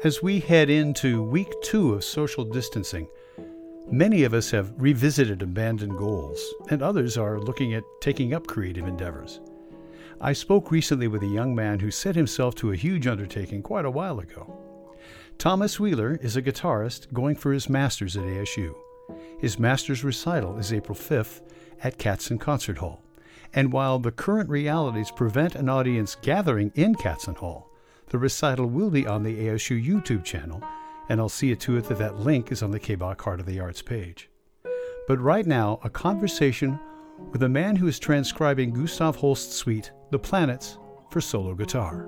As we head into week 2 of social distancing, many of us have revisited abandoned goals, and others are looking at taking up creative endeavors. I spoke recently with a young man who set himself to a huge undertaking quite a while ago. Thomas Wheeler is a guitarist going for his master's at ASU. His master's recital is April 5th at Katzen Concert Hall. And while the current realities prevent an audience gathering in Katzen Hall, the recital will be on the ASU YouTube channel, and I'll see to it that that link is on the KBach Heart of the Arts page. But right now, a conversation with a man who is transcribing Gustav Holst's suite, The Planets, for solo guitar.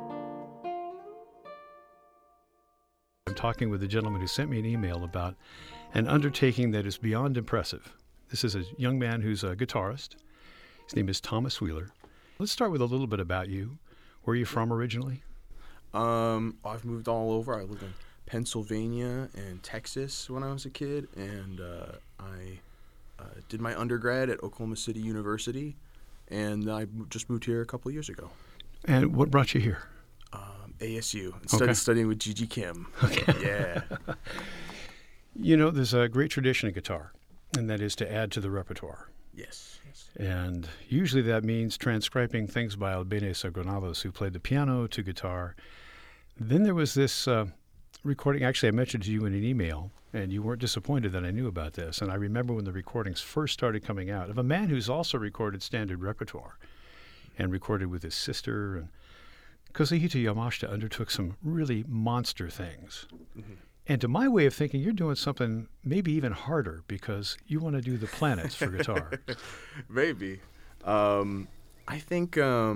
I'm talking with a gentleman who sent me an email about an undertaking that is beyond impressive. This is a young man who's a guitarist. His name is Thomas Wheeler. Let's start with a little bit about you. Where are you from originally? I've moved all over. I lived in Pennsylvania and Texas when I was a kid, and I did my undergrad at Oklahoma City University, and I just moved here a couple of years ago. And what brought you here? ASU. Started studying with Gigi Kim. Okay. Yeah. You know, there's a great tradition in guitar, and that is to add to the repertoire. Yes. And usually that means transcribing things by Albéniz Granados, who played the piano to guitar. Then there was this recording. Actually, I mentioned to you in an email, and you weren't disappointed that I knew about this. And I remember when the recordings first started coming out of a man who's also recorded standard repertoire and recorded with his sister. And Kazuhito Yamashita undertook some really monster things. Mm-hmm. And to my way of thinking, you're doing something maybe even harder because you want to do the planets for guitar. Maybe. I think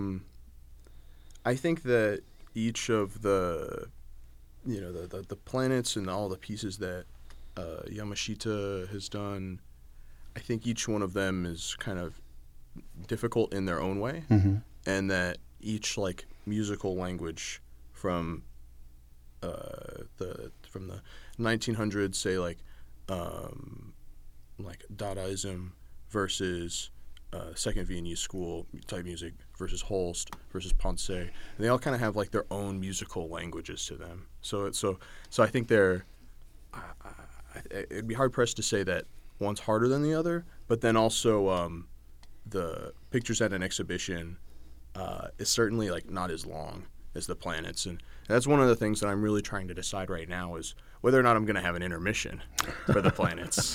that each of the planets and all the pieces that Yamashita has done, I think each one of them is kind of difficult in their own way, mm-hmm. and that each musical language from the 1900s, say like Dadaism versus Second Viennese School type music versus Holst versus Ponce, and they all kind of have their own musical languages to them. So I think it'd be hard pressed to say that one's harder than the other, but then also the pictures at an exhibition is certainly not as long as the planets, and that's one of the things that I'm really trying to decide right now is whether or not I'm going to have an intermission for the planets.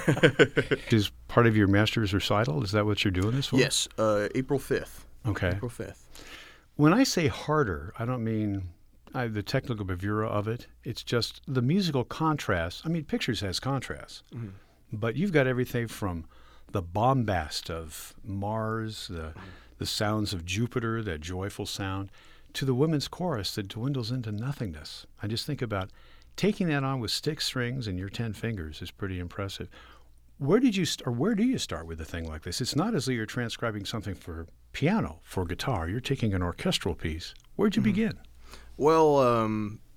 Is part of your master's recital? Is that what you're doing this for? Yes, April 5th. Okay. April 5th. When I say harder, I don't mean the technical bravura of it. It's just the musical contrast. I mean, pictures has contrast, mm-hmm. but you've got everything from the bombast of Mars, the sounds of Jupiter, that joyful sound, to the women's chorus that dwindles into nothingness. I just think about taking that on with stick strings and your 10 fingers is pretty impressive. Where do you start with a thing like this? It's not as though you're transcribing something for piano, for guitar. You're taking an orchestral piece. Where'd you mm-hmm. begin? Well,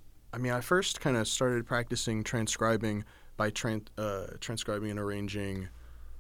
I first kind of started practicing transcribing by transcribing and arranging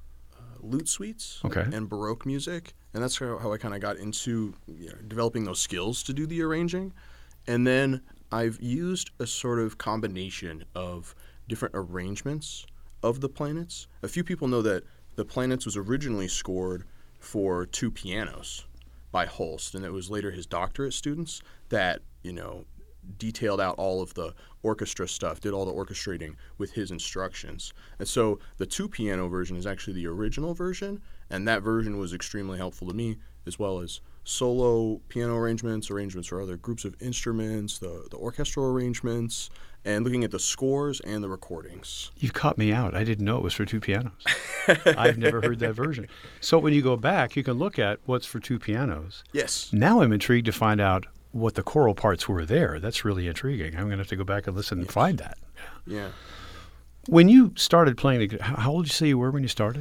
lute suites and Baroque music. And that's how I kind of got into developing those skills to do the arranging. And then I've used a sort of combination of different arrangements of the planets. A few people know that the planets was originally scored for 2 pianos by Holst, and it was later his doctorate students that, detailed out all of the orchestra stuff, did all the orchestrating with his instructions. And so the 2-piano version is actually the original version, and that version was extremely helpful to me, as well as solo piano arrangements for other groups of instruments, the orchestral arrangements, and looking at the scores and the recordings. You caught me out. I didn't know it was for 2 pianos. I've never heard that version. So when you go back, you can look at what's for 2 pianos. Yes. Now I'm intrigued to find out what the choral parts were there. That's really intriguing. I'm going to have to go back and listen and find that. Yeah. When you started playing, how old did you say you were when you started?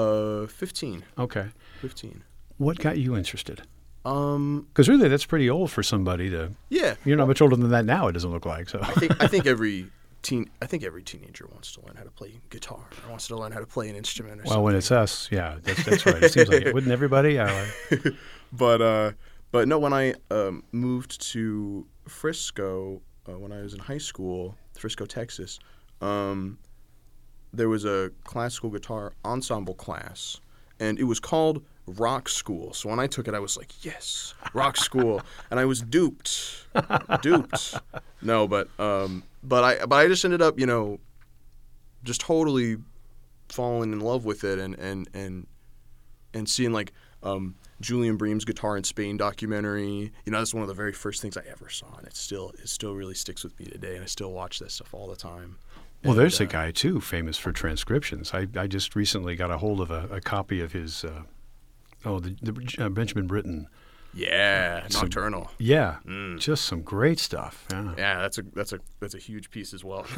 15. Okay. 15. What got you interested? Because really, that's pretty old for somebody to. Yeah. You're not much older than that now. It doesn't look like so. I think every teenager wants to learn how to play guitar or wants to learn how to play an instrument or something. Well, when it's us, yeah, that's right. It seems like it. Wouldn't everybody? But no, when I moved to Frisco, when I was in high school, Frisco, Texas, there was a classical guitar ensemble class, and it was called Rock School. So when I took it, I was like, yes, Rock School, and I was duped. No, but I just ended up, just totally falling in love with it, and seeing like Julian Bream's Guitar in Spain documentary. That's one of the very first things I ever saw, and it still really sticks with me today, and I still watch that stuff all the time. Well, there's a guy, too, famous for transcriptions. I just recently got a hold of a copy of his, the Benjamin Britten. Yeah, Nocturnal. Yeah, just some great stuff. Yeah, that's a huge piece as well.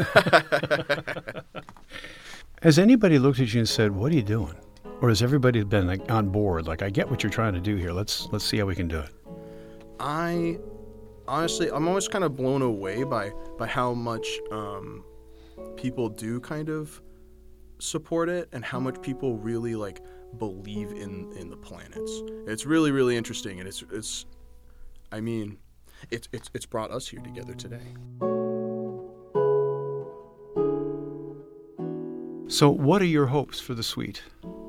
Has anybody looked at you and said, what are you doing? Or has everybody been on board? Like, I get what you're trying to do here. Let's see how we can do it. Honestly, I'm always kind of blown away by how much people do kind of support it, and how much people really believe in the planets. It's really, really interesting, and it's brought us here together today. So what are your hopes for the suite?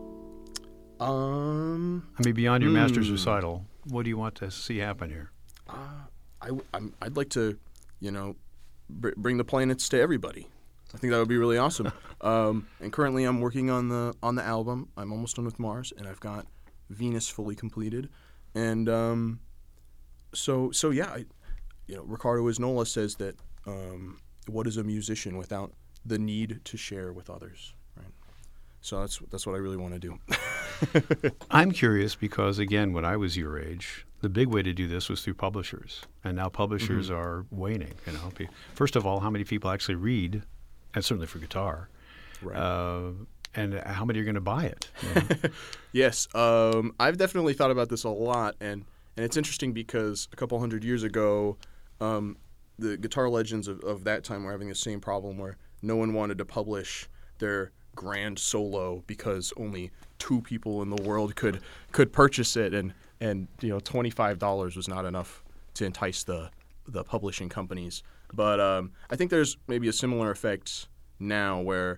Beyond your master's recital, what do you want to see happen here? I'd like to, bring the planets to everybody. I think that would be really awesome. And currently, I'm working on the album. I'm almost done with Mars, and I've got Venus fully completed. And so yeah, Ricardo Isnola says that what is a musician without the need to share with others, right? So that's what I really want to do. I'm curious because, again, when I was your age, the big way to do this was through publishers, and now publishers are waning. First of all, how many people actually read? And certainly for guitar, right. And how many are going to buy it? Yes, I've definitely thought about this a lot, and it's interesting because a couple hundred years ago, the guitar legends of that time were having the same problem where no one wanted to publish their grand solo because only 2 people in the world could purchase it, and $25 was not enough to entice the publishing companies. But I think there's maybe a similar effect now where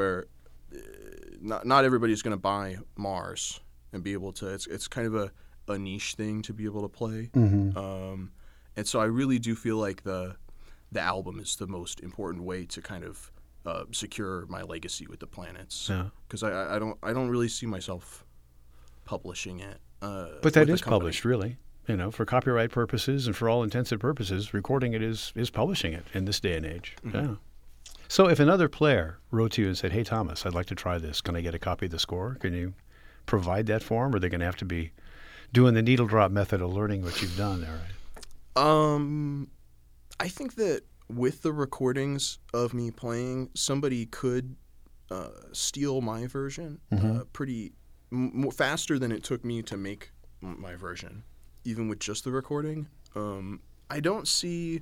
not everybody's going to buy Mars and be able to. It's kind of a niche thing to be able to play. And so I really do feel like the album is the most important way to kind of secure my legacy with the planets. Because I don't really see myself publishing it. But that is published, really. For copyright purposes and for all intents and purposes, recording it is publishing it in this day and age. Yeah. So if another player wrote to you and said, hey, Thomas, I'd like to try this. Can I get a copy of the score? Can you provide that for them? Or are they going to have to be doing the needle drop method of learning what you've done there? Right? I think that with the recordings of me playing, somebody could steal my version pretty faster than it took me to make my version. Even with just the recording, I don't see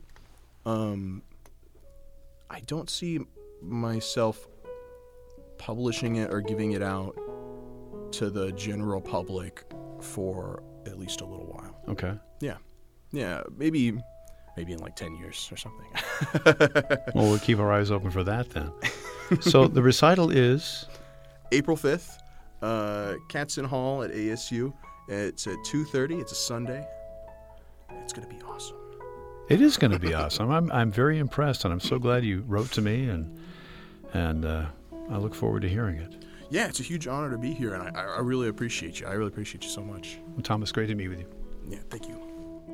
myself publishing it or giving it out to the general public for at least a little while. Okay. Yeah. Maybe in 10 years or something. Well, we'll keep our eyes open for that then. So the recital is April 5th, Katzen Hall at ASU. It's at 2:30. It's a Sunday. It's going to be awesome. It is going to be awesome. I'm very impressed, and I'm so glad you wrote to me, and I look forward to hearing it. Yeah, it's a huge honor to be here, and I really appreciate you. I really appreciate you so much. Well, Thomas, great to meet with you. Yeah, thank you.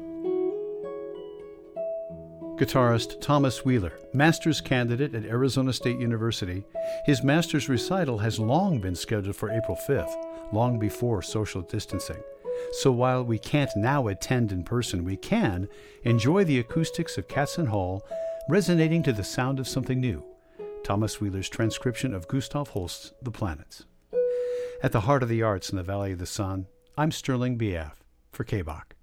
Guitarist Thomas Wheeler, master's candidate at Arizona State University. His master's recital has long been scheduled for April 5th, long before social distancing. So while we can't now attend in person, we can enjoy the acoustics of Katzen Hall, resonating to the sound of something new, Thomas Wheeler's transcription of Gustav Holst's The Planets. At the heart of the arts in the Valley of the Sun, I'm Sterling Biaf for KBOK.